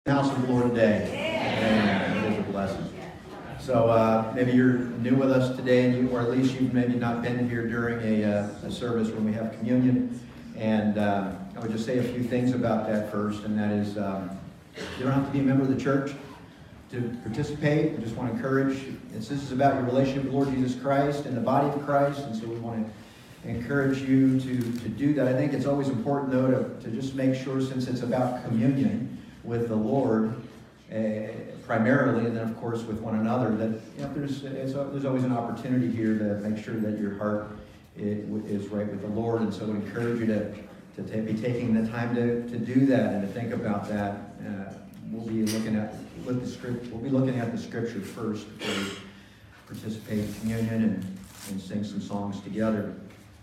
House of the Lord today. Amen. It is a blessing. So maybe you're new with us today, or at least you've maybe not been here during a service when we have communion. And I would just say a few things about that first, and that is you don't have to be a member of the church to participate. We just want to encourage. This is about your relationship with the Lord Jesus Christ and the body of Christ, and so we want to encourage you to do that. I think it's always important, though, to just make sure, since it's about communion with the Lord primarily, and then of course with one another, that there's always an opportunity here to make sure that your heart is right with the Lord. And so I would encourage you to be taking the time to do that and to think about that. We'll be looking at the scripture first before we participate in communion and sing some songs together.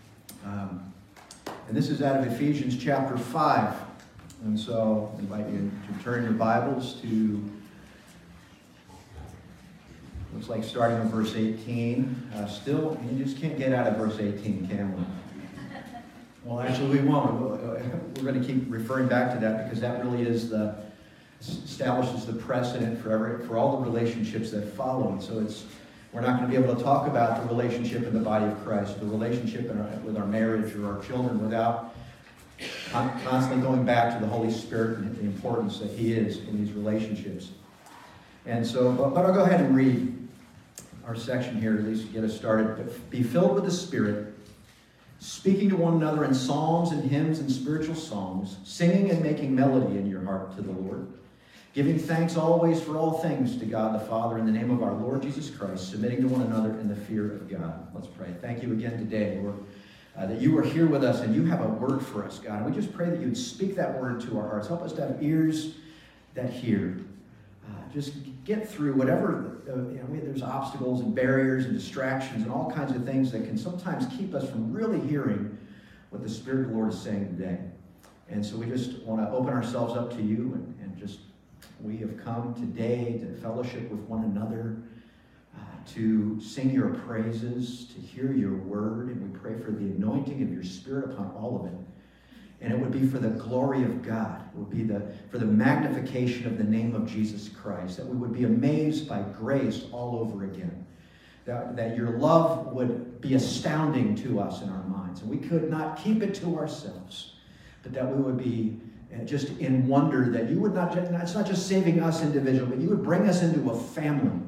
And this is out of Ephesians chapter 5. And so I invite you to turn your Bibles to, looks like starting with verse 18. Still, you just can't get out of verse 18, can we? Well, actually, we won't. We're going to keep referring back to that because that really establishes the precedent for all the relationships that follow. And so we're not going to be able to talk about the relationship in the body of Christ, the relationship with our marriage or our children without constantly going back to the Holy Spirit and the importance that He is in these relationships. And so, but I'll go ahead and read our section here, at least to get us started. Be filled with the Spirit, speaking to one another in psalms and hymns and spiritual songs, singing and making melody in your heart to the Lord, giving thanks always for all things to God the Father in the name of our Lord Jesus Christ, submitting to one another in the fear of God. Let's pray. Thank you again today, Lord, that you are here with us and you have a word for us, God. And we just pray that you would speak that word to our hearts. Help us to have ears that hear. Just get through whatever, there's obstacles and barriers and distractions and all kinds of things that can sometimes keep us from really hearing what the Spirit of the Lord is saying today. And so we just want to open ourselves up to you and just, we have come today to fellowship with one another, to sing your praises, to hear your word, and we pray for the anointing of your Spirit upon all of it. And it would be for the glory of God. It would be for the magnification of the name of Jesus Christ, that we would be amazed by grace all over again. That your love would be astounding to us in our minds, and we could not keep it to ourselves, but that we would be just in wonder that you would it's not just saving us individually, but you would bring us into a family,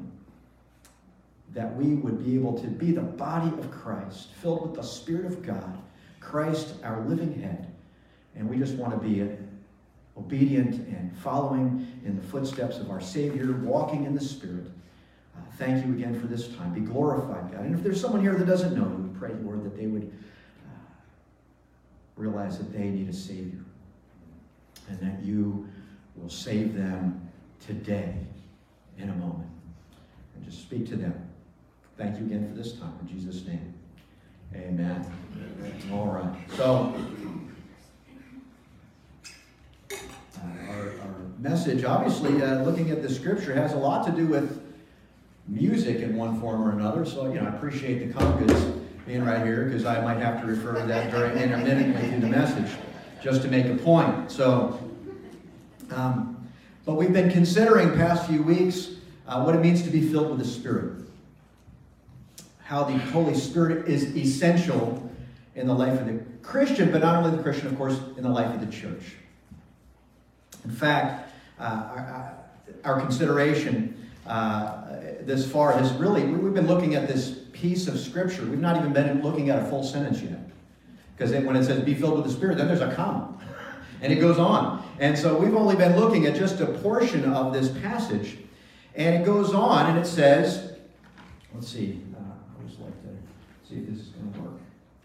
that we would be able to be the body of Christ, filled with the Spirit of God, Christ, our living head. And we just want to be obedient and following in the footsteps of our Savior, walking in the Spirit. Thank you again for this time. Be glorified, God. And if there's someone here that doesn't know you, we pray, Lord, that they would realize that they need a Savior and that you will save them today in a moment. And just speak to them. Thank you again for this time. In Jesus' name, amen. All right. So, our message, obviously, looking at the scripture, has a lot to do with music in one form or another. So, I appreciate the congas being right here, because I might have to refer to that intermittently through the message, just to make a point. So, but we've been considering past few weeks what it means to be filled with the Spirit. How the Holy Spirit is essential in the life of the Christian, but not only the Christian, of course, in the life of the church. In fact, our consideration this far has really, we've been looking at this piece of Scripture. We've not even been looking at a full sentence yet. Because when it says, be filled with the Spirit, then there's a comma. And it goes on. And so we've only been looking at just a portion of this passage. And it goes on, and it says, let's see, I always like to see if this is going to work.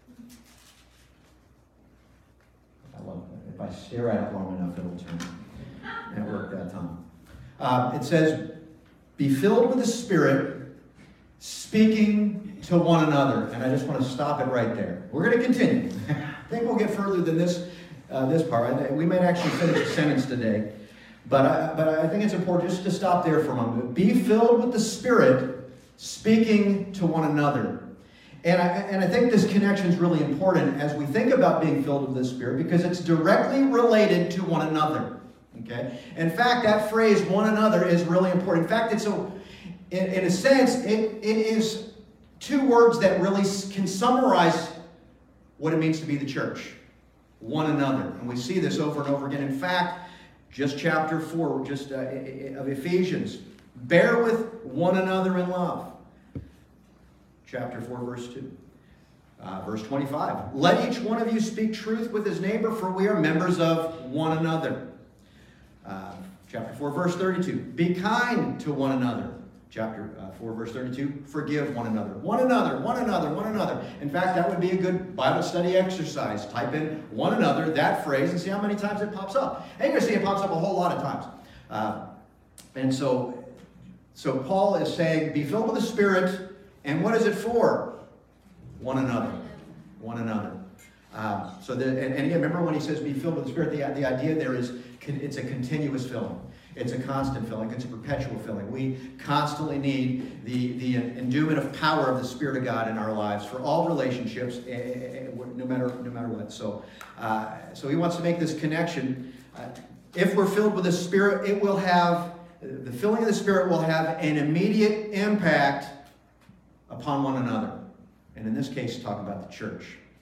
I love it. If I stare at it long enough, it'll turn. And it worked that time. It says, be filled with the Spirit, speaking to one another. And I just want to stop it right there. We're going to continue. I think we'll get further than this part. We might actually finish the sentence today. But I think it's important just to stop there for a moment. Be filled with the Spirit, speaking to one another. And I think this connection is really important as we think about being filled with the Spirit, because it's directly related to one another. Okay? In fact, that phrase, one another, is really important. In fact, in a sense, it is two words that really can summarize what it means to be the church. One another. And we see this over and over again. In fact, just chapter 4 of Ephesians. Bear with one another in love. Chapter 4, verse 2. Verse 25. Let each one of you speak truth with his neighbor, for we are members of one another. Chapter 4, verse 32. Be kind to one another. Chapter 4, verse 32. Forgive one another. One another, one another, one another. In fact, that would be a good Bible study exercise. Type in one another, that phrase, and see how many times it pops up. And you're going to see it pops up a whole lot of times. And so Paul is saying, be filled with the Spirit. And what is it for? One another. One another. And again, remember when he says be filled with the Spirit, the idea there is it's a continuous filling. It's a constant filling. It's a perpetual filling. We constantly need the endowment of power of the Spirit of God in our lives for all relationships, no matter what. So he wants to make this connection. If we're filled with the Spirit, the filling of the Spirit will have an immediate impact upon one another. And in this case, talk about the church.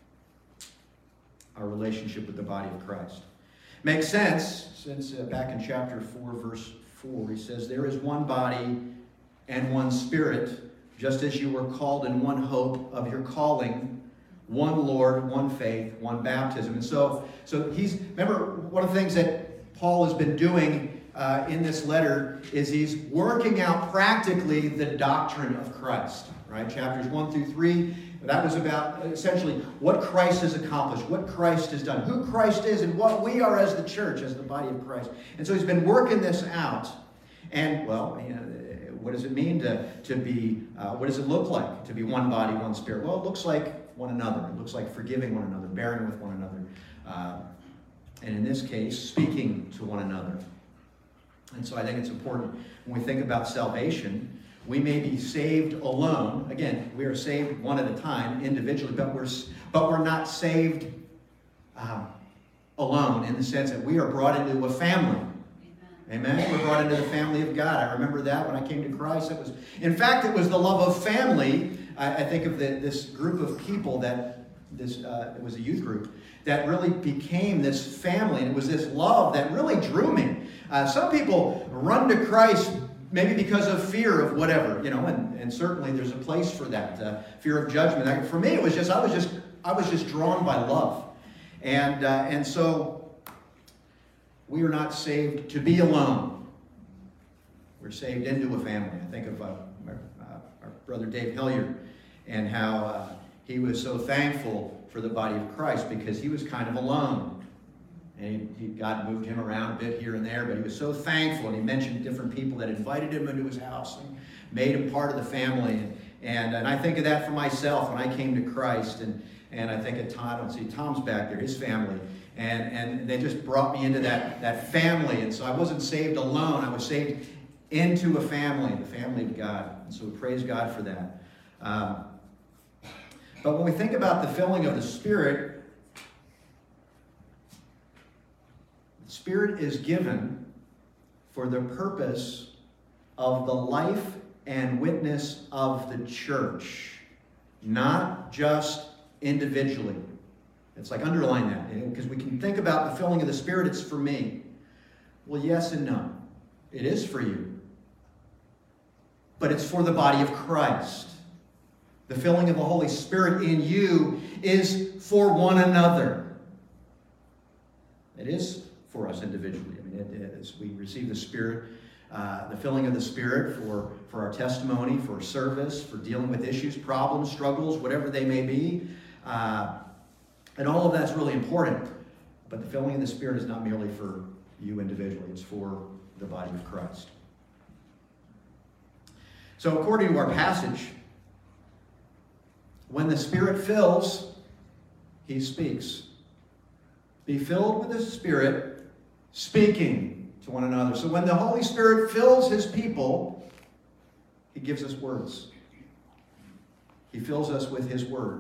Our relationship with the body of Christ. Makes sense, since back in chapter 4, verse 4, he says, there is one body and one Spirit, just as you were called in one hope of your calling, one Lord, one faith, one baptism. And so remember, one of the things that Paul has been doing in this letter is he's working out practically the doctrine of Christ. Right? Chapters 1 through 3, that was about essentially what Christ has accomplished, what Christ has done, who Christ is, and what we are as the church, as the body of Christ. And so he's been working this out. And, what does it mean to be, what does it look like to be one body, one Spirit? Well, it looks like one another. It looks like forgiving one another, bearing with one another. And in this case, speaking to one another. And so I think it's important when we think about salvation. We may be saved alone. Again, we are saved one at a time, individually, but we're not saved alone in the sense that we are brought into a family. Amen. We're brought into the family of God. I remember that when I came to Christ. In fact, it was the love of family. I think of this group of people it was a youth group that really became this family, and it was this love that really drew me. Some people run to Christ maybe because of fear of whatever, and certainly there's a place for that, fear of judgment. For me, it was just I was just drawn by love, and so we are not saved to be alone. We're saved into a family. I think of our brother Dave Hilliard and how he was so thankful for the body of Christ because he was kind of alone. And God moved him around a bit here and there, but he was so thankful. And he mentioned different people that invited him into his house and made him part of the family. And I think of that for myself when I came to Christ. And I think of Tom. Tom's back there, his family. And they just brought me into that family. And so I wasn't saved alone. I was saved into a family, the family of God. And so we praise God for that. But when we think about the filling of the Spirit, Spirit is given for the purpose of the life and witness of the church, not just individually. It's like underline that, because we can think about the filling of the Spirit, it's for me. Well, yes and no. It is for you. But it's for the body of Christ. The filling of the Holy Spirit in you is for one another. It is for us individually. We receive the Spirit, the filling of the Spirit for our testimony, for service, for dealing with issues, problems, struggles, whatever they may be. And all of that's really important. But the filling of the Spirit is not merely for you individually. It's for the body of Christ. So according to our passage, when the Spirit fills, He speaks. Be filled with the Spirit, speaking to one another. So when the Holy Spirit fills His people, He gives us words. He fills us with His Word.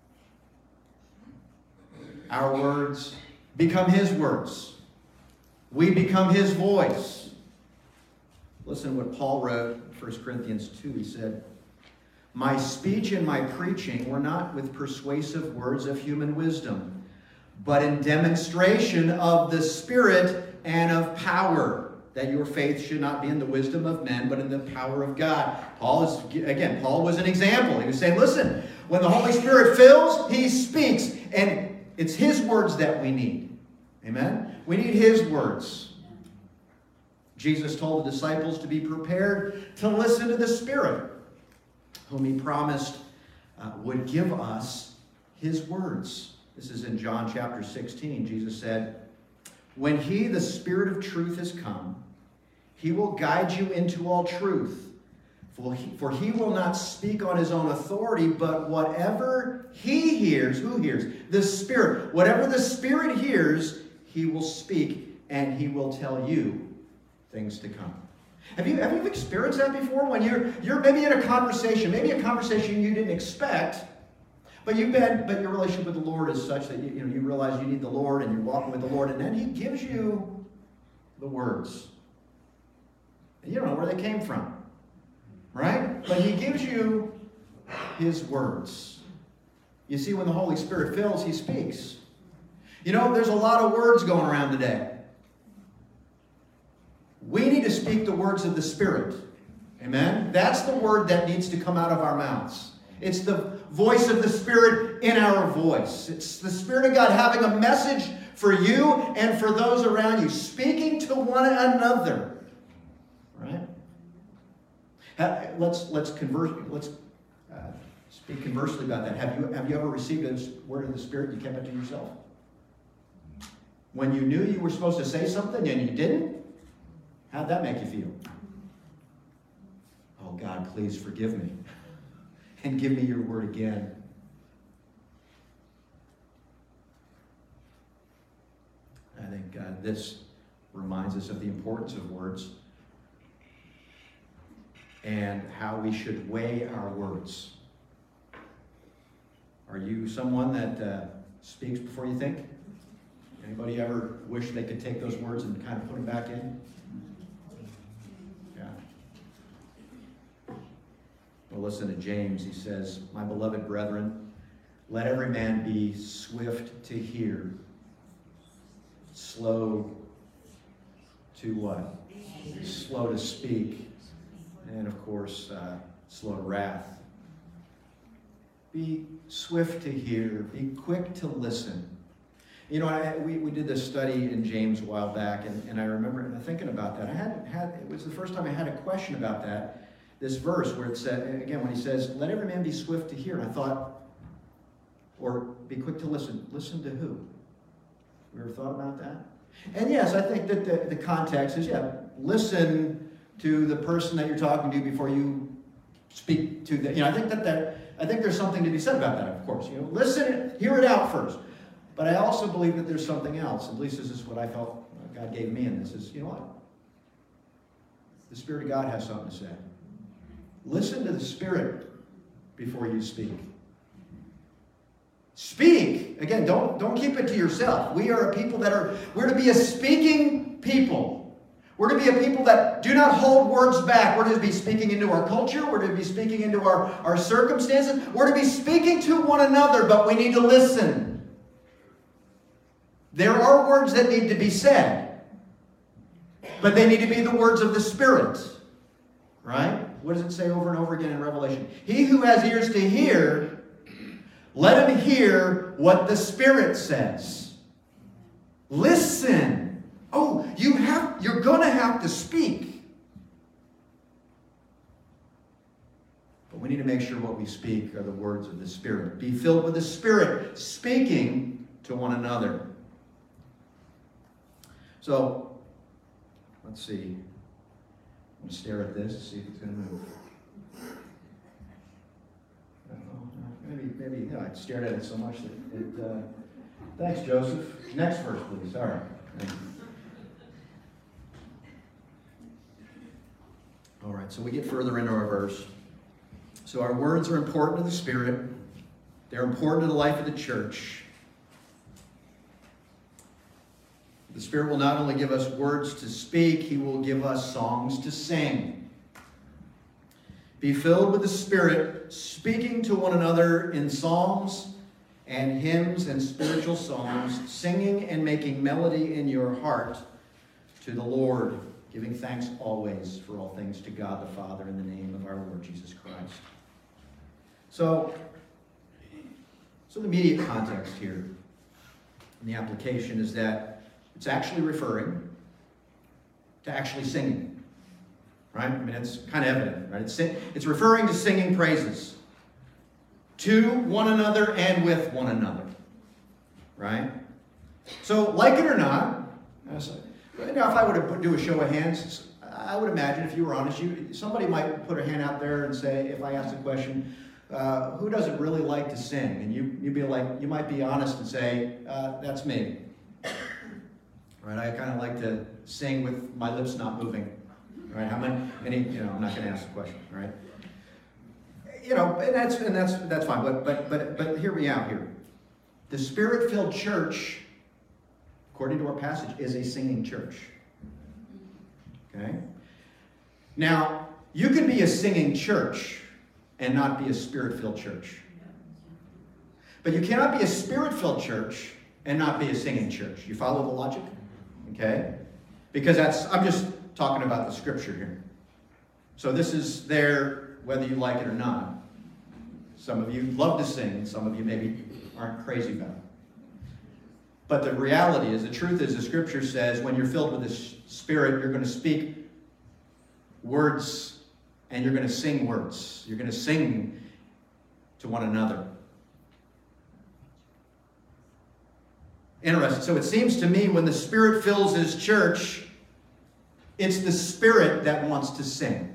Our words become His words. We become his voice. Listen to what Paul wrote in 1 Corinthians 2. He said, "My speech and my preaching were not with persuasive words of human wisdom, but in demonstration of the Spirit and of power, that your faith should not be in the wisdom of men, but in the power of God." Paul was an example. He was saying, listen, when the Holy Spirit fills, he speaks. And it's his words that we need. Amen? We need his words. Jesus told the disciples to be prepared to listen to the Spirit, whom he promised would give us his words. This is in John chapter 16. Jesus said, "When he, the Spirit of truth, has come, he will guide you into all truth. For he will not speak on his own authority, but whatever he hears," who hears? The Spirit. Whatever the Spirit hears, he will speak, and he will tell you things to come. Have you experienced that before? When you're maybe in a conversation you didn't expect, but your relationship with the Lord is such that you realize you need the Lord and you're walking with the Lord, and then he gives you the words. And you don't know where they came from, right? But he gives you his words. You see, when the Holy Spirit fills, he speaks. There's a lot of words going around today. We need to speak the words of the Spirit. Amen? That's the word that needs to come out of our mouths. It's the voice of the Spirit in our voice. It's the Spirit of God having a message for you and for those around you, speaking to one another. Right? Let's speak conversely about that. Have you ever received a word of the Spirit and you kept it to yourself? When you knew you were supposed to say something and you didn't? How'd that make you feel? Oh, God, please forgive me and give me your word again. I think this reminds us of the importance of words and how we should weigh our words. Are you someone that speaks before you think? Anybody ever wish they could take those words and kind of put them back in? Yeah. Well, listen to James. He says, "My beloved brethren, let every man be swift to hear, slow to what? Slow to speak, and of course, slow to wrath. Be swift to hear, be quick to listen." We did this study in James a while back, and I remember thinking about that. It was the first time I had a question about that. This verse where it said, again, when he says, "Let every man be swift to hear," and I thought, or be quick to listen. Listen to who? You ever thought about that? And yes, I think that the context is, listen to the person that you're talking to before you speak to them. I think there's something to be said about that, of course. Listen, hear it out first. But I also believe that there's something else. At least this is what I felt God gave me in this. Is, what? The Spirit of God has something to say. Listen to the Spirit before you speak. Speak. Again, don't keep it to yourself. We are a people we're to be a speaking people. We're to be a people that do not hold words back. We're to be speaking into our culture. We're to be speaking into our circumstances. We're to be speaking to one another, but we need to listen. There are words that need to be said, but they need to be the words of the Spirit. Right? What does it say over and over again in Revelation? He who has ears to hear, let him hear what the Spirit says. Listen. Oh, you're going to have to speak. But we need to make sure what we speak are the words of the Spirit. Be filled with the Spirit, speaking to one another. So, let's see. I'm going to stare at this and see if it's going to move. Maybe I stared at it so much that it... thanks, Joseph. Next verse, please. All right. All right, so we get further into our verse. So our words are important to the Spirit. They're important to the life of the church. The Spirit will not only give us words to speak, He will give us songs to sing. Be filled with the Spirit, speaking to one another in psalms and hymns and spiritual songs, singing and making melody in your heart to the Lord, giving thanks always for all things to God the Father in the name of our Lord Jesus Christ. So the immediate context here in the application is that it's actually referring to actually singing, right? I mean, it's kind of evident, right? It's referring to singing praises to one another and with one another, right? So, like it or not, now if I were to do a show of hands, I would imagine, if you were honest, somebody might put a hand out there and say, if I asked a question, who doesn't really like to sing? And you might be honest and say, that's me. Right? I kind of like to sing with my lips not moving. Right? How many? I'm not going to ask the question. Right? And that's fine. But hear me out here. The Spirit-filled church, according to our passage, is a singing church. Okay? Now, you can be a singing church and not be a Spirit-filled church. But you cannot be a Spirit-filled church and not be a singing church. You follow the logic? Okay? Because I'm just talking about the Scripture here. So this is there whether you like it or not. Some of you love to sing, some of you maybe aren't crazy about it. But the reality is, the truth is, the Scripture says when you're filled with the Spirit, you're going to speak words and you're going to sing words. You're going to sing to one another. Interesting. So it seems to me when the Spirit fills His church, it's the Spirit that wants to sing.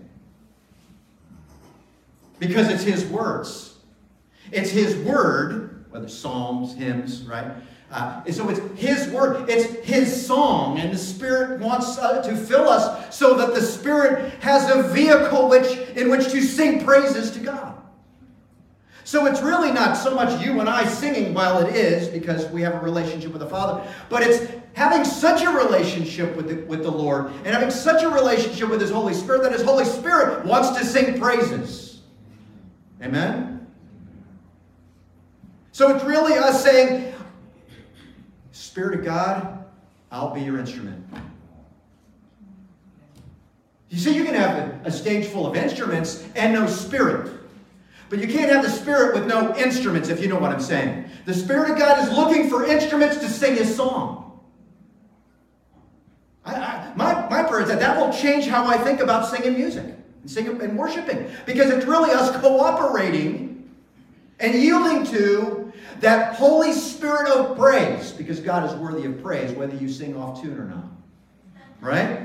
Because it's His words. It's His word, whether psalms, hymns, right? So it's His word. It's His song. And the Spirit wants to fill us so that the Spirit has a vehicle in which to sing praises to God. So it's really not so much you and I singing while it is, because we have a relationship with the Father, but it's having such a relationship with the Lord and having such a relationship with His Holy Spirit that His Holy Spirit wants to sing praises. Amen? So it's really us saying, Spirit of God, I'll be your instrument. You see, you can have a stage full of instruments and no Spirit. But you can't have the Spirit with no instruments, if you know what I'm saying. The Spirit of God is looking for instruments to sing His song. My prayer is that will change how I think about singing music and singing and worshiping. Because it's really us cooperating and yielding to that Holy Spirit of praise. Because God is worthy of praise, whether you sing off tune or not. Right?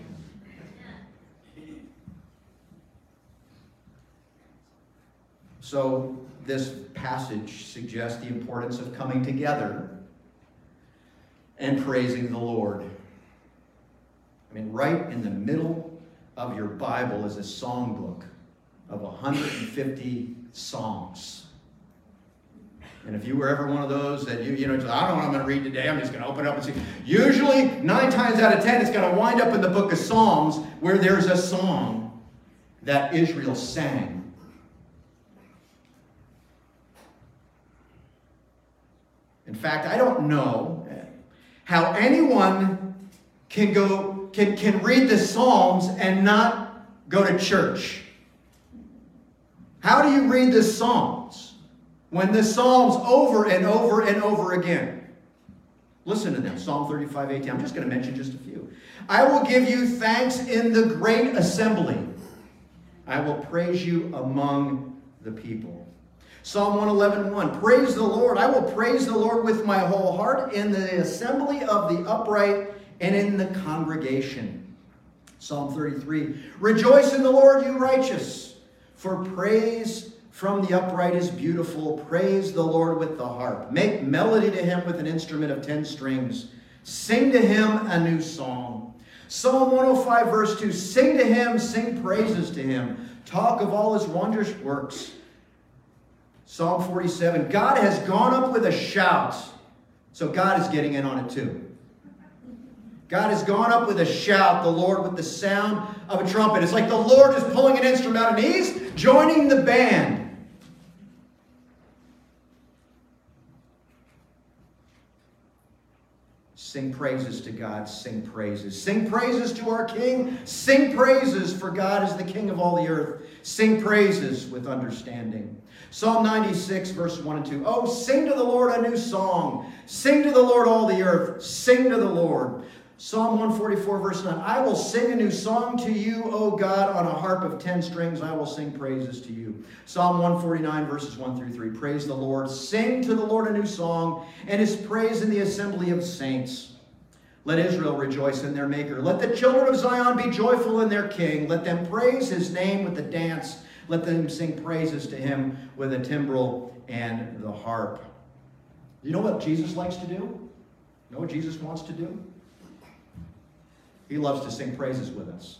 So this passage suggests the importance of coming together and praising the Lord. I mean, right in the middle of your Bible is a songbook of 150 songs. And if you were ever one of those that I don't know what I'm going to read today, I'm just going to open it up and see. Usually, 9 times out of 10, it's going to wind up in the book of Psalms where there's a song that Israel sang. In fact, I don't know how anyone can read the Psalms and not go to church. How do you read the Psalms when the Psalms over and over and over again? Listen to them. Psalm 35:18. I'm just going to mention just a few. I will give you thanks in the great assembly. I will praise you among the people. Psalm 111:1. Praise the Lord. I will praise the Lord with my whole heart in the assembly of the upright and in the congregation. Psalm 33. Rejoice in the Lord, you righteous, for praise from the upright is beautiful. Praise the Lord with the harp. Make melody to Him with an instrument of 10 strings. Sing to Him a new song. Psalm 105 verse 2. Sing to Him, sing praises to Him. Talk of all His wondrous works. Psalm 47, God has gone up with a shout. So God is getting in on it too. God has gone up with a shout, the Lord with the sound of a trumpet. It's like the Lord is pulling an instrument out and He's joining the band. Sing praises to God, sing praises. Sing praises to our King. Sing praises, for God is the King of all the earth. Sing praises with understanding. Psalm 96, verse 1 and 2. Oh, sing to the Lord a new song. Sing to the Lord all the earth. Sing to the Lord. Psalm 144, verse 9. I will sing a new song to you, O God, on a harp of 10 strings. I will sing praises to you. Psalm 149, verses 1 through 3. Praise the Lord. Sing to the Lord a new song, and His praise in the assembly of saints. Let Israel rejoice in their Maker. Let the children of Zion be joyful in their King. Let them praise His name with the dance. Let them sing praises to Him with a timbrel and the harp. You know what Jesus likes to do? You know what Jesus wants to do? He loves to sing praises with us.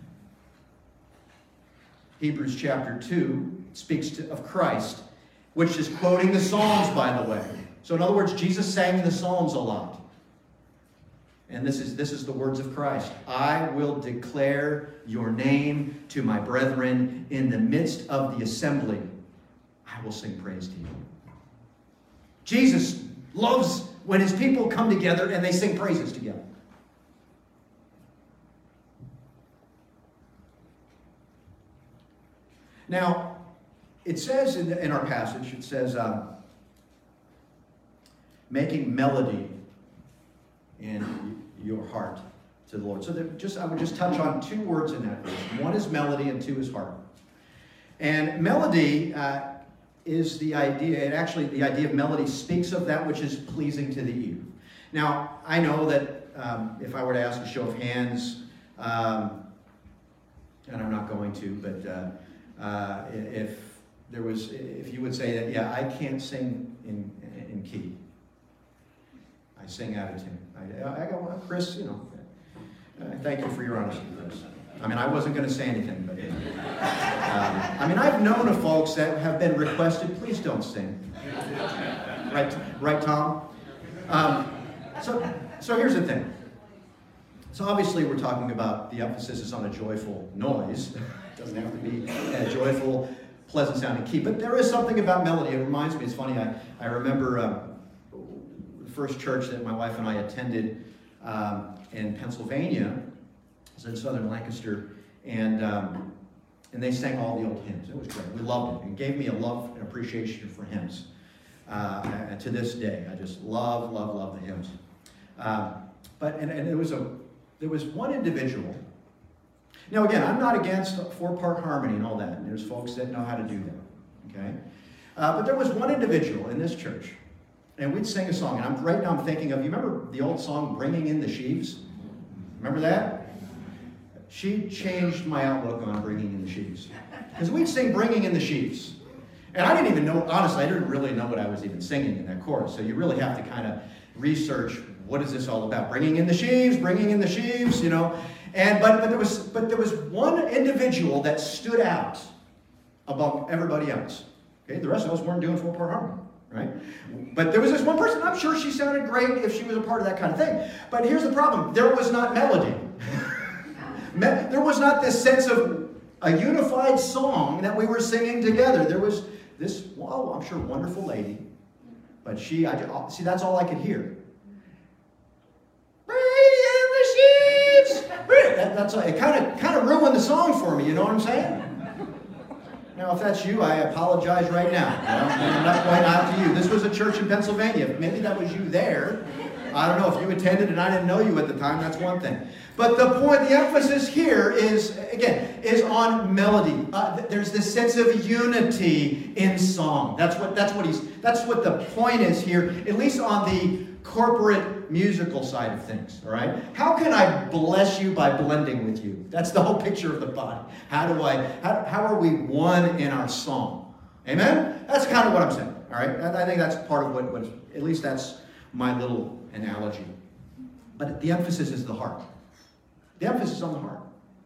Hebrews chapter 2 speaks of Christ, which is quoting the Psalms, by the way. So in other words, Jesus sang the Psalms a lot. And this is the words of Christ. I will declare your name to my brethren in the midst of the assembly. I will sing praise to you. Jesus loves when His people come together and they sing praises together. Now, it says in our passage, it says, making melody in your heart to the Lord. So I would just touch on two words in that verse. One is melody and two is heart. And melody is the idea, and actually the idea of melody speaks of that which is pleasing to the ear. Now, I know that if I were to ask a show of hands, and I'm not going to, but if you would say that, yeah, I can't sing in key. I sing out of tune. I go, well, Chris, thank you for your honesty, Chris. I mean, I wasn't going to say anything, but I've known of folks that have been requested, please don't sing. Right, Tom? So here's the thing. So obviously we're talking about the emphasis is on a joyful noise. It doesn't have to be a joyful, pleasant sounding key. But there is something about melody. It reminds me, it's funny, I remember the first church that my wife and I attended in Pennsylvania. It was in southern Lancaster. And they sang all the old hymns. It was great. We loved it. It gave me a love and appreciation for hymns. And to this day, I just love the hymns. But there was one individual. Now again, I'm not against four-part harmony and all that. And there's folks that know how to do that. Okay? But there was one individual in this church, and we'd sing a song. And right now I'm thinking of, you remember the old song, Bringing in the Sheaves? Remember that? She changed my outlook on Bringing in the Sheaves. Because we'd sing Bringing in the Sheaves. And I didn't even know, honestly, I didn't really know what I was even singing in that chorus. So you really have to kind of research, what is this all about? Bringing in the sheaves, And but there was one individual that stood out above everybody else. Okay, the rest of us weren't doing four-part harmony, right? But there was this one person. I'm sure she sounded great if she was a part of that kind of thing. But here's the problem: there was not melody. There was not this sense of a unified song that we were singing together. There was this, I'm sure, wonderful lady, but see, that's all I could hear. It kind of ruined the song for me, you know what I'm saying? Now, if that's you, I apologize right now. I'm not pointing out to you. This was a church in Pennsylvania. Maybe that was you there. I don't know if you attended and I didn't know you at the time. That's one thing. But the emphasis here is on melody. There's this sense of unity in song. That's what the point is here, at least on the corporate musical side of things, all right? How can I bless you by blending with you? That's the whole picture of the body. How are we one in our song? Amen? That's kind of what I'm saying, all right? I think that's part of what at least that's my little analogy. But the emphasis is the heart. The emphasis on the heart.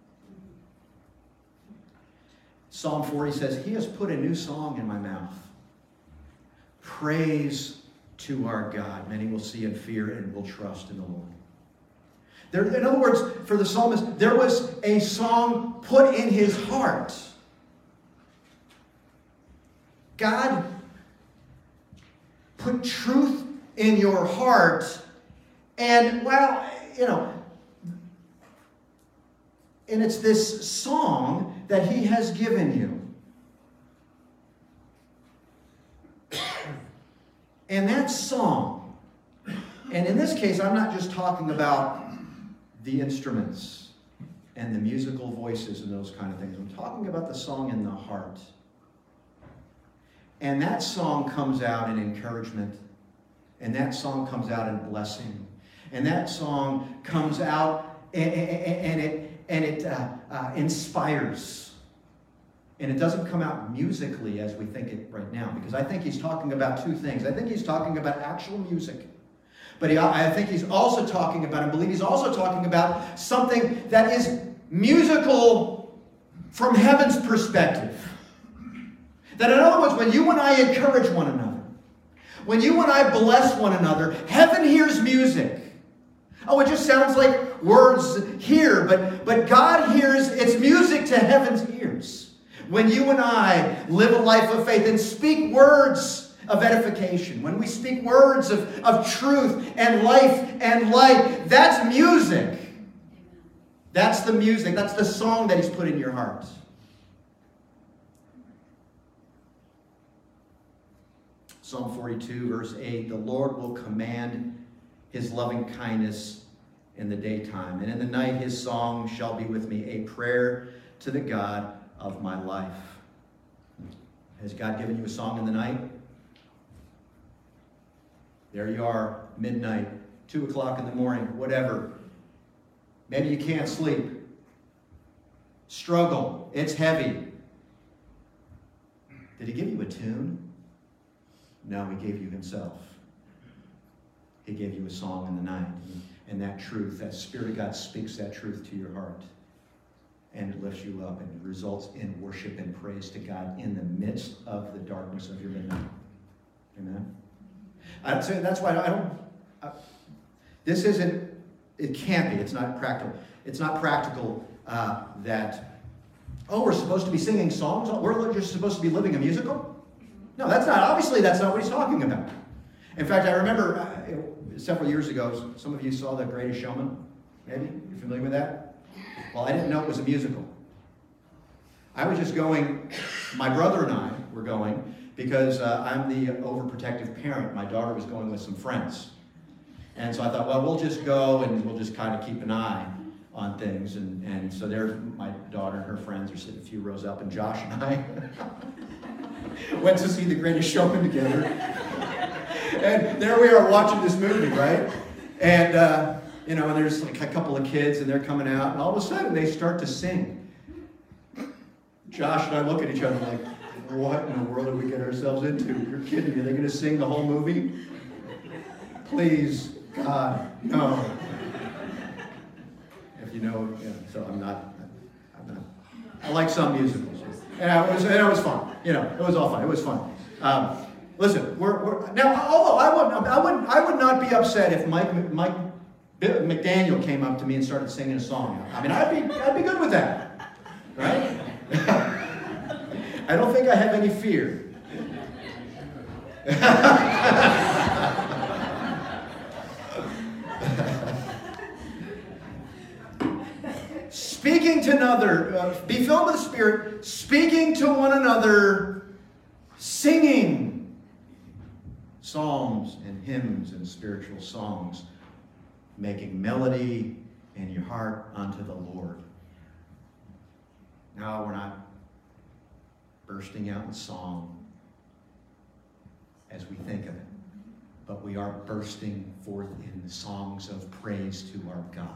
Psalm 40 says, He has put a new song in my mouth. Praise to our God. Many will see and fear and will trust in the Lord. In other words, for the psalmist, there was a song put in his heart. God put truth in your heart, and, well, and it's this song that he has given you. And that song, and in this case, I'm not just talking about the instruments and the musical voices and those kind of things. I'm talking about the song in the heart. And that song comes out in encouragement. And that song comes out in blessing. And that song comes out and it inspires. And it doesn't come out musically as we think it right now. Because I think he's talking about two things. I think he's talking about actual music. But I think he's also talking about, I believe he's also talking about something that is musical from heaven's perspective. That in other words, when you and I encourage one another, when you and I bless one another, heaven hears music. Oh, it just sounds like words here, but God hears, it's music to heaven's ears. When you and I live a life of faith and speak words of edification, when we speak words of truth and life and light, that's music. That's the music. That's the song that he's put in your heart. Psalm 42, verse 8, the Lord will command his loving kindness in the daytime, and in the night his song shall be with me, a prayer to the God of my life. Has God given you a song in the night? There you are, midnight, 2 o'clock in the morning, whatever. Maybe you can't sleep. Struggle. It's heavy. Did he give you a tune? No, he gave you himself. He gave you a song in the night. And that truth, that Spirit of God speaks that truth to your heart. And it lifts you up and it results in worship and praise to God in the midst of the darkness of your midnight. Amen? I'd say that's why this isn't, it can't be, it's not practical. It's not practical that, we're supposed to be singing songs? We're just supposed to be living a musical? No, obviously that's not what he's talking about. In fact, I remember several years ago, some of you saw The Greatest Showman, maybe? You're familiar with that? Well, I didn't know it was a musical. I was just going, my brother and I were going, because I'm the overprotective parent. My daughter was going with some friends. And so I thought, well, we'll just go and we'll just kind of keep an eye on things. And so there, my daughter and her friends are sitting a few rows up, and Josh and I went to see The Greatest Showman together. And there we are watching this movie, right? And, and there's like a couple of kids, and they're coming out, and all of a sudden they start to sing. Josh and I look at each other like, what in the world did we get ourselves into? You're kidding me. Are they going to sing the whole movie? Please, God, no. If you know, so I'm not. I like some musicals. And it was fun. It was all fun. It was fun. Listen, we're now. Although I would not be upset if Mike McDaniel came up to me and started singing a song. I mean, I'd be good with that, right? I don't think I have any fear. Speaking to another, be filled with the Spirit, speaking to one another, singing psalms and hymns and spiritual songs, making melody in your heart unto the Lord. No, we're not bursting out in song as we think of it, but we are bursting forth in songs of praise to our God.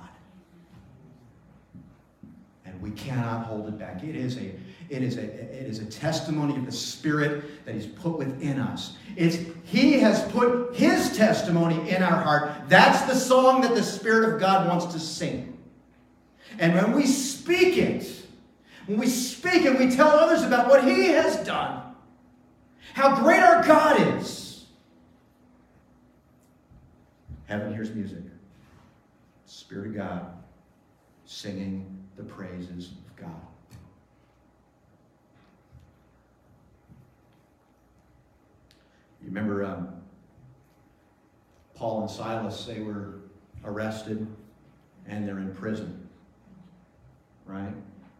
And we cannot hold it back. It is a testimony of the Spirit that He's put within us. He has put His testimony in our heart. That's the song that the Spirit of God wants to sing. And when we speak it, when we speak and we tell others about what He has done, how great our God is, heaven hears music. Spirit of God singing the praises of God. You remember Paul and Silas, they were arrested and they're in prison, right?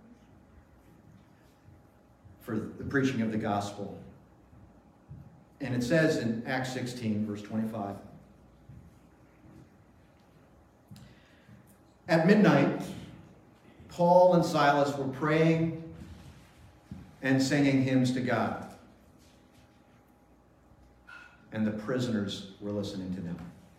For the preaching of the gospel. And it says in Acts 16, verse 25, at midnight, Paul and Silas were praying and singing hymns to God. And the prisoners were listening to them.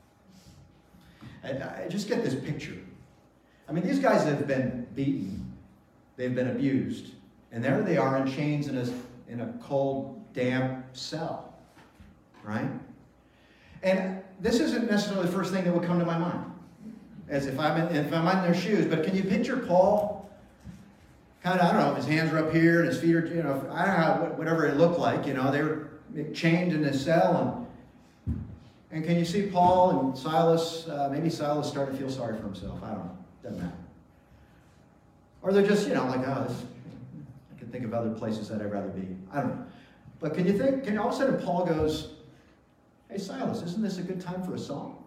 I just get this picture. I mean, these guys have been beaten. They've been abused. And there they are in chains in a cold, damp cell. Right? And this isn't necessarily the first thing that would come to my mind, as if I'm in their shoes. But can you picture Paul? Kind of, I don't know, if his hands are up here and his feet are, I don't know, whatever it looked like. They were chained in a cell. And can you see Paul and Silas? Maybe Silas started to feel sorry for himself. I don't know. Doesn't matter. Or they're just, like, I can think of other places that I'd rather be. I don't know. But can all of a sudden Paul goes, hey, Silas, isn't this a good time for a song?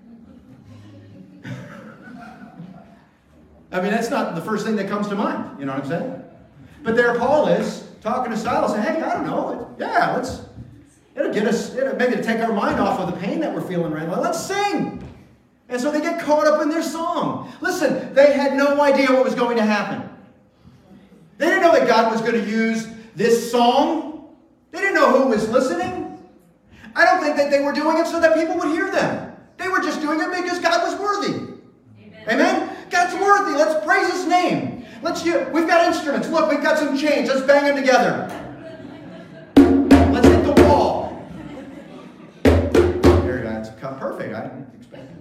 I mean, that's not the first thing that comes to mind. You know what I'm saying? But there Paul is talking to Silas, and hey, I don't know. It'll get us, maybe to take our mind off of the pain that we're feeling right now. Let's sing. And so they get caught up in their song. Listen, they had no idea what was going to happen. They didn't know that God was going to use this song. They didn't know who was listening. I don't think that they were doing it so that people would hear them. They were just doing it because God was worthy. Amen? God's worthy. Let's praise His name. We've got instruments. Look, we've got some chains. Let's bang them together. Let's hit the wall. There you go. It's perfect. I didn't expect it.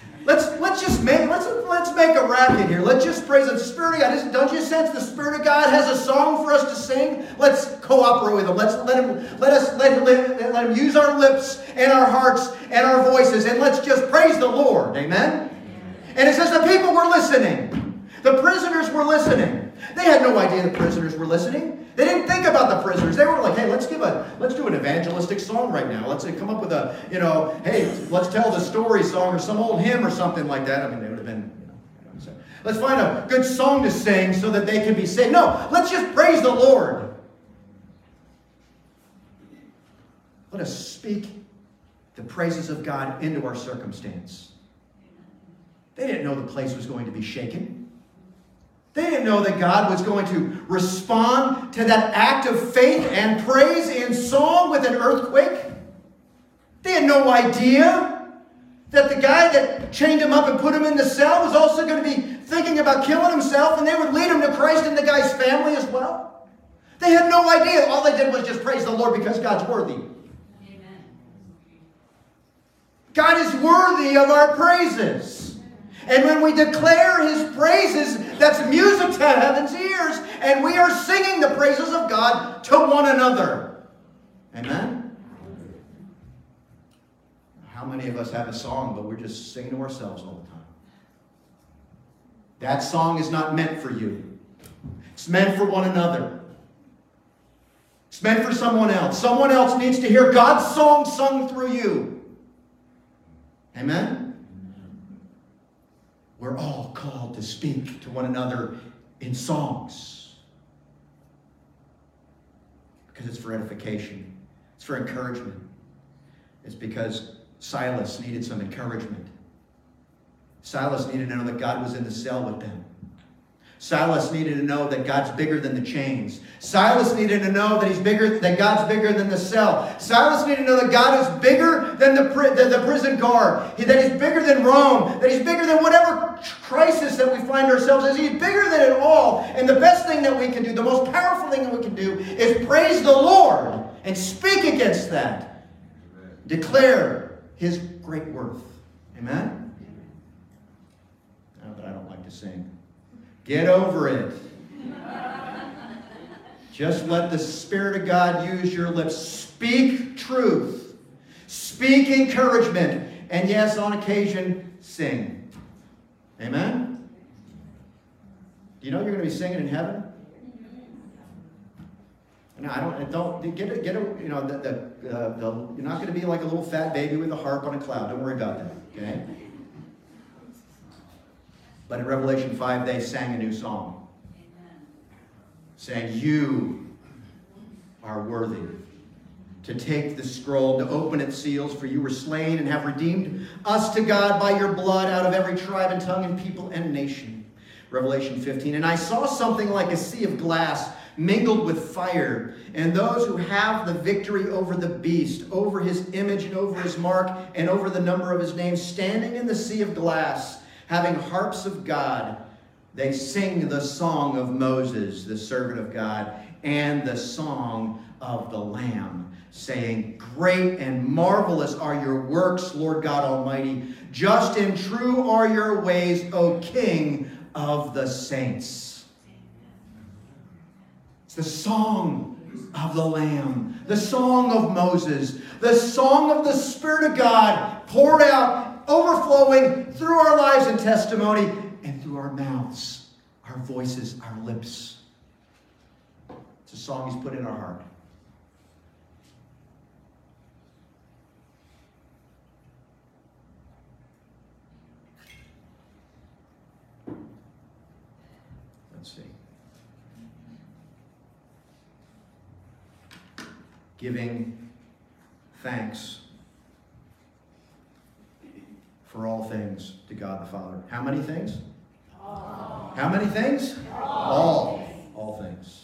Let's make a racket here. Let's just praise the Spirit of God. Don't you sense the Spirit of God has a song for us to sing? Let's cooperate with Him. Let Him use our lips and our hearts and our voices, and let's just praise the Lord. Amen? And it says the people were listening. The prisoners were listening. They had no idea the prisoners were listening. They didn't think about the prisoners. They were like, hey, let's do an evangelistic song right now. Let's come up with hey, let's tell the story song or some old hymn or something like that. I mean, they would have been, let's find a good song to sing so that they can be saved. No, let's just praise the Lord. Let us speak the praises of God into our circumstance. They didn't know the place was going to be shaken. They didn't know that God was going to respond to that act of faith and praise in song with an earthquake. They had no idea that the guy that chained him up and put him in the cell was also going to be thinking about killing himself, and they would lead him to Christ and the guy's family as well. They had no idea. All they did was just praise the Lord because God's worthy. Amen. God is worthy of our praises. And when we declare His praises, that's music to heaven's ears. And we are singing the praises of God to one another. Amen? How many of us have a song, but we're just singing to ourselves all the time? That song is not meant for you. It's meant for one another. It's meant for someone else. Someone else needs to hear God's song sung through you. Amen? We're all called to speak to one another in songs. Because it's for edification. It's for encouragement. It's because Silas needed some encouragement. Silas needed to know that God was in the cell with them. Silas needed to know that God's bigger than the chains. Silas needed to know that God's bigger than the cell. Silas needed to know that God is bigger than the prison guard. That He's bigger than Rome. That He's bigger than whatever crisis that we find ourselves in. He's bigger than it all. And the best thing that we can do, the most powerful thing that we can do, is praise the Lord and speak against that. Amen. Declare His great worth. Amen? But I don't like to sing. Get over it. Just let the Spirit of God use your lips. Speak truth. Speak encouragement. And yes, on occasion, sing. Amen? Do you know you're going to be singing in heaven? No, don't get it, you know, you're not going to be like a little fat baby with a harp on a cloud. Don't worry about that, okay? But in Revelation 5, they sang a new song. Saying, you are worthy to take the scroll, to open its seals, for you were slain and have redeemed us to God by your blood out of every tribe and tongue and people and nation. Revelation 15, and I saw something like a sea of glass mingled with fire, and those who have the victory over the beast, over his image and over his mark, and over the number of his name, standing in the sea of glass, having harps of God. They sing the song of Moses, the servant of God, and the song of the Lamb, saying, great and marvelous are your works, Lord God Almighty. Just and true are your ways, O King of the saints. It's the song of the Lamb, the song of Moses, the song of the Spirit of God poured out, overflowing through our lives and testimony and through our mouths, our voices, our lips. It's a song he's put in our heart. Let's see. Giving thanks for all things to God the Father. How many things? All. How many things? All. All things.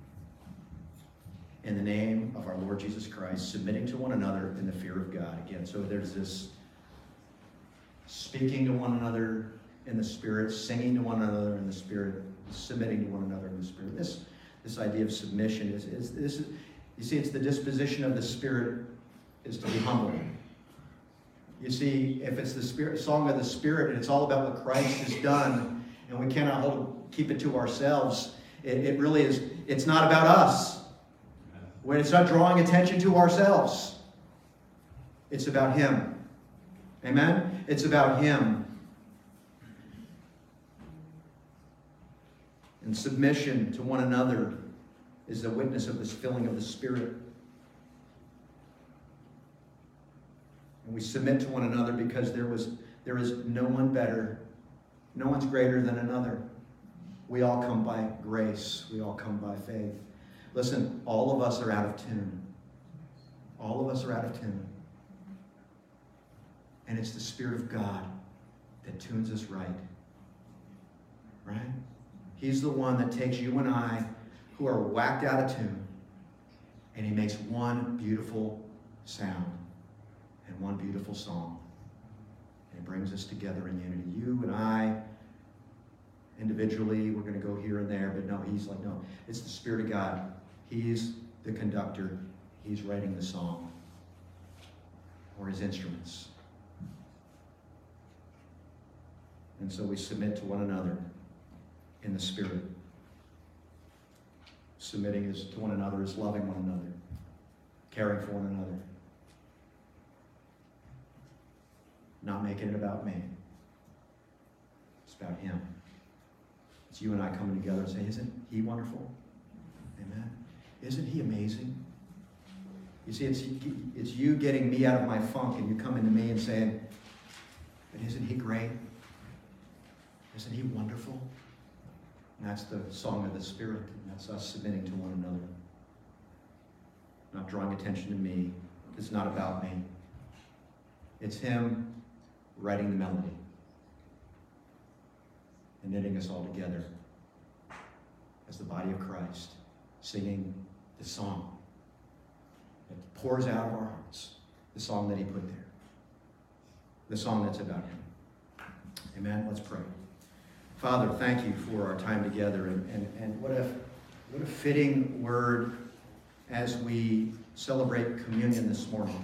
In the name of our Lord Jesus Christ, submitting to one another in the fear of God. Again, so there's this speaking to one another in the Spirit, singing to one another in the Spirit, submitting to one another in the Spirit. This idea of submission is you see, it's the disposition of the Spirit is to be humble. You see, if it's the Spirit, song of the Spirit, and it's all about what Christ has done, and we cannot keep it to ourselves, it really is, it's not about us. When it's not drawing attention to ourselves, it's about Him. Amen? It's about Him. And submission to one another is the witness of this filling of the Spirit. And we submit to one another because there is no one better, no one's greater than another. We all come by grace. We all come by faith. Listen, all of us are out of tune. All of us are out of tune. And it's the Spirit of God that tunes us right. Right? He's the one that takes you and I, who are whacked out of tune, and He makes one beautiful sound and one beautiful song. And He brings us together in unity. You and I, individually, we're going to go here and there, but no, He's like, no, it's the Spirit of God. He's the conductor. He's writing the song, or His instruments. And so we submit to one another in the Spirit. Submitting to one another is loving one another, caring for one another, not making it about me. It's about Him. It's you and I coming together and saying, isn't He wonderful? Amen. Isn't He amazing? You see, it's you getting me out of my funk, and you coming to me and saying, but isn't He great? Isn't He wonderful? And that's the song of the Spirit. And that's us submitting to one another. Not drawing attention to me. It's not about me. It's Him writing the melody and knitting us all together as the body of Christ, singing the song that pours out of our hearts, the song that He put there, the song that's about Him. Amen. Let's pray. Father, thank You for our time together, and what a fitting word as we celebrate communion this morning.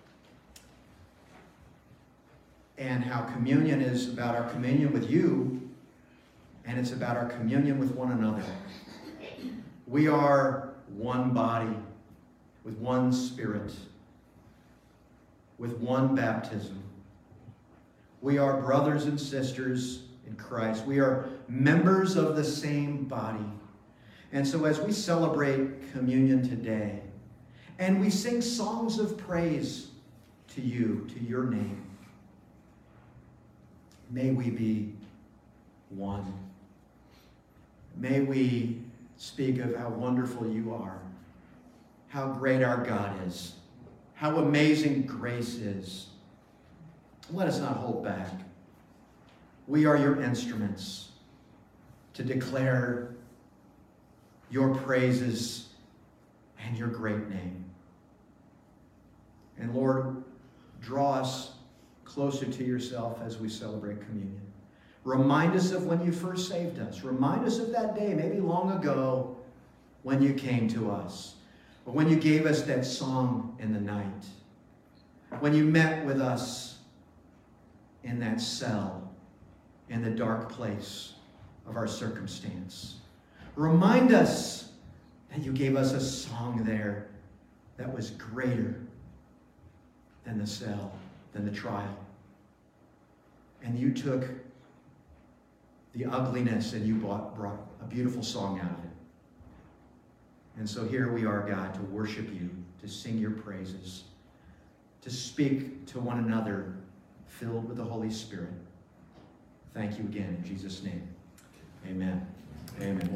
And how communion is about our communion with You, and it's about our communion with one another. We are one body, with one Spirit, with one baptism. We are brothers and sisters in Christ. We are members of the same body. And so as we celebrate communion today, and we sing songs of praise to you, to your name, may we be one. May we speak of how wonderful you are, how great our God is, how amazing grace is. Let us not hold back. We are your instruments to declare your praises and your great name. And Lord, draw us closer to yourself as we celebrate communion. Remind us of when you first saved us. Remind us of that day, maybe long ago, when you came to us. Or when you gave us that song in the night. When you met with us in that cell, in the dark place of our circumstance. Remind us that you gave us a song there that was greater than the cell, than the trial. And you took the ugliness and you brought a beautiful song out of it. And so here we are, God, to worship you, to sing your praises, to speak to one another filled with the Holy Spirit. Thank you again in Jesus' name. Amen. Amen.